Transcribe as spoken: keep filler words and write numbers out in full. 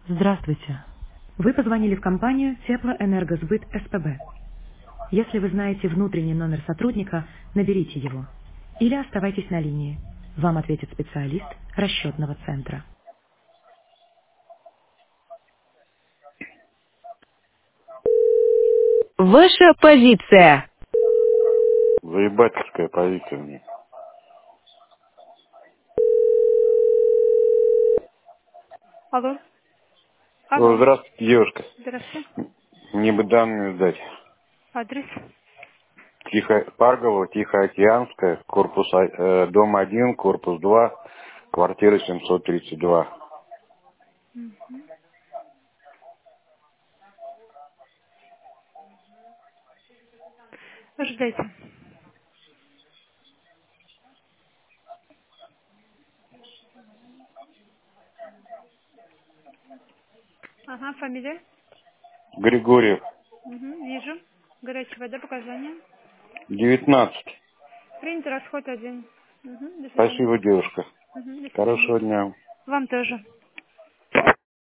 Здравствуйте. Вы позвонили в компанию Теплоэнергосбыт СПБ. Если вы знаете внутренний номер сотрудника, наберите его. Или оставайтесь на линии. Вам ответит специалист расчетного центра. Ваша позиция. Заебательская позиция мне. Алло. О, Алло. здравствуйте, девушка. Здравствуйте. Мне бы данные сдать. Адрес. Тихо, Парголова, Тихоокеанская, корпус а- э, дом один, корпус два, квартира семьсот тридцать два. Ждайте. Ага, фамилия. Григорьев, Угу, вижу. Горячая вода, показания. девятнадцать. Принят расход один. Угу, до свидания. Спасибо, девушка. Угу, до свидания. Хорошего дня. Вам тоже.